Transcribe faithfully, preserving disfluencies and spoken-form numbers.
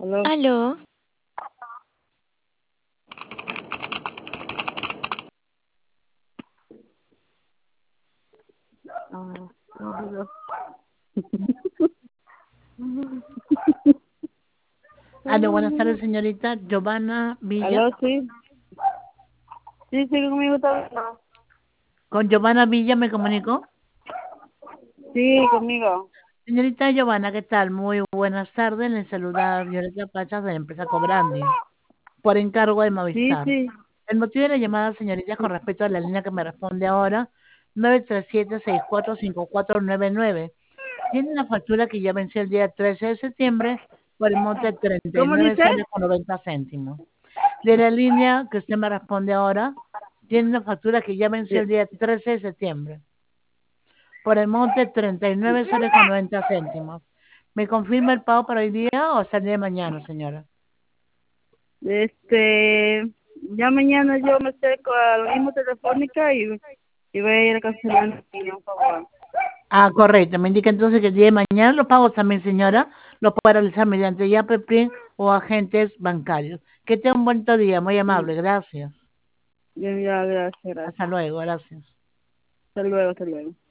Aló. Aló, Ah, aló. Aló, buenas tardes, señorita Giovanna Villa. Aló, sí. Sí, sí, conmigo está hablando. ¿Con Giovanna Villa me comunico? Sí, conmigo. Señorita Giovanna, ¿qué tal? Muy buenas tardes. Le saluda Violeta Pachas de la empresa Cobrandi, por encargo de Sí, Movistar. sí. El motivo de la llamada, señorita, es con respecto a la línea que me responde ahora, nueve tres siete, seis cuatro cinco cuatro nueve nueve. Tiene una factura que ya venció el día trece de septiembre por el monte de treinta y ¿Cómo nueve dice? soles con noventa céntimos. De la línea que usted me responde ahora, tiene una factura que ya venció Sí. el día trece de septiembre por el monte treinta y nueve soles con noventa céntimos. ¿Me confirma el pago para hoy día o hasta el día de mañana, señora? Este, ya mañana yo me acerco a la misma telefónica y, y voy a ir a cancelar mi línea, por favor. Ah, correcto. Me indica entonces que el día de mañana los pagos también, señora, los puede realizar mediante YAPEPRIN o agentes bancarios. Que tenga un buen día, muy Mm, amable. Gracias. Ya, ya, gracias, Hasta gracias. luego, gracias. Hasta luego, hasta luego.